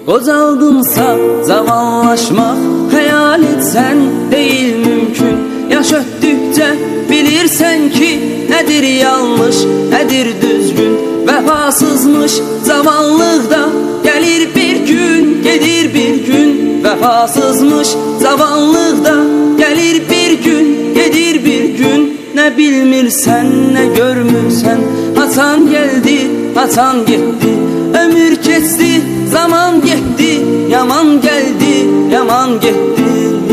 Qocaldımsa zavallaşmaq hayal etsən değil mümkün. Yaş ötdükcə bilirsən ki nədir yanlış, nədir düzgün. Vəfasızmış zavallıqda gəlir bir gün, gedir bir gün. Vəfasızmış zavallıqda gəlir bir gün, gedir bir gün. Nə bilmirsən, nə görmürsən, haçan gəldi, haçan getdi. Ömür keçdi, zaman getdi, yaman gəldi, yaman getdi.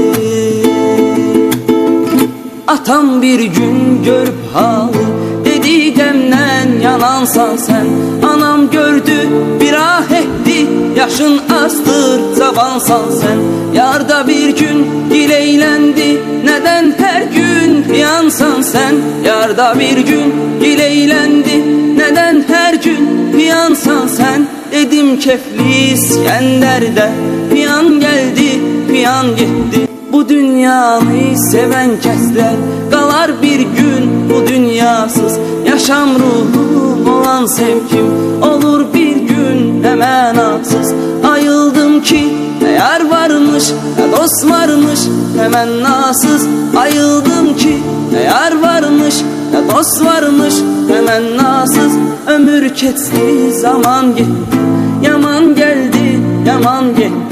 Atam bir gün görüb halı, dedi qəmdən yanansan sən. Anam gördü, bir ah etdi, yaşın azdır, cavansan sən. Yarda bir gün dileyləndi, nədən hər gün piyansan sən. Yarda bir gün dileyləndi, nədən hər gün piyansan sən. Dedim kefli İskəndərdə piyan gəldi, piyan getdi. Bu dünyanı sevən kəslər qalar bir gün bu dünyasız. Yaşam ruhum olan sevkim olur bir gün mənasız. Ayıldım ki nə yar varmış, nə dost varmış, nə mənasız. Ayıldım ki nə yar varmış, nə dost varmış, nə mənasız. Ömür keçdi, zaman getdi, yaman gəldi, yaman getdi.